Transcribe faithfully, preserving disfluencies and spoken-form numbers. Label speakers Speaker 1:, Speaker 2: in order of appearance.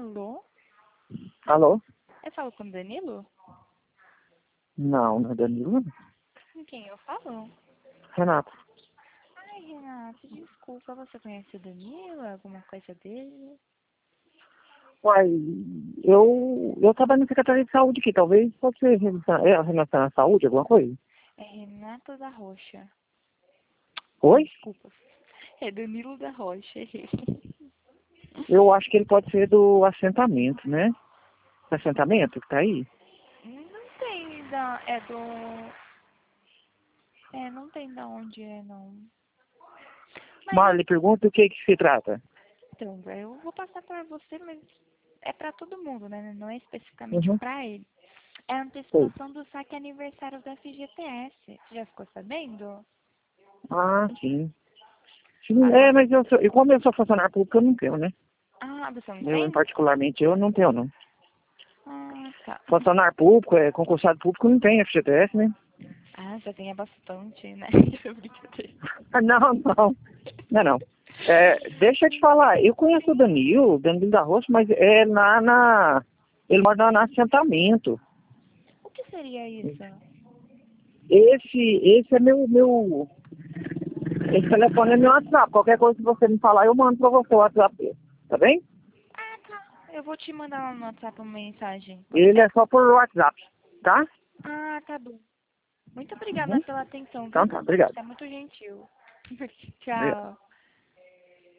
Speaker 1: Alô?
Speaker 2: Alô?
Speaker 1: Eu falo com o Danilo?
Speaker 2: Não, não é Danilo.
Speaker 1: Com quem eu falo?
Speaker 2: Renato.
Speaker 1: Ai, Renato, desculpa, você conhece o Danilo? Alguma coisa dele?
Speaker 2: Uai, eu, eu trabalho na Secretaria de Saúde aqui, talvez pode ser relaciona- é relacionado à saúde, alguma coisa?
Speaker 1: É Renato da Rocha.
Speaker 2: Oi?
Speaker 1: Desculpa. É Danilo da Rocha, errei.
Speaker 2: Eu acho que ele pode ser do assentamento, né? Assentamento que tá aí?
Speaker 1: Não tem da... É do... É, não tem da onde é, não. Mas,
Speaker 2: Marley, pergunta o que que se trata.
Speaker 1: então, eu vou passar pra você, mas é pra todo mundo, né? Não é especificamente
Speaker 2: Uhum.
Speaker 1: pra ele. É a
Speaker 2: Sei.
Speaker 1: antecipação do saque aniversário da F G T S. Você já ficou sabendo?
Speaker 2: Ah, sim. Sim,
Speaker 1: Ah,
Speaker 2: é, mas eu, sou, e como eu sou funcionário público, eu não tenho, né?
Speaker 1: ah, você não
Speaker 2: Eu, em
Speaker 1: tem?
Speaker 2: particularmente, eu não tenho, não.
Speaker 1: Ah, tá.
Speaker 2: Funcionário público, é, concursado público, não tem F G T S, né?
Speaker 1: Ah, já tem bastante, né? Brincadeira.
Speaker 2: Ah, não, não. Não, não. É, deixa eu te falar, eu conheço o Danilo, Danilo da Roça, mas é na, na ele mora lá no assentamento.
Speaker 1: O que seria isso?
Speaker 2: Esse, esse é meu, meu, esse telefone é meu WhatsApp. Qualquer coisa que você me falar, eu mando pra você o WhatsApp dele, tá bem?
Speaker 1: Ah, tá. Eu vou te mandar lá no WhatsApp uma mensagem. Pode
Speaker 2: Ele
Speaker 1: ser?
Speaker 2: é só por WhatsApp, tá?
Speaker 1: Ah, tá bom. Muito obrigada
Speaker 2: Uhum.
Speaker 1: pela atenção,
Speaker 2: Então
Speaker 1: viu?
Speaker 2: tá, obrigado.
Speaker 1: Você é muito gentil.
Speaker 2: Obrigado.
Speaker 1: Tchau.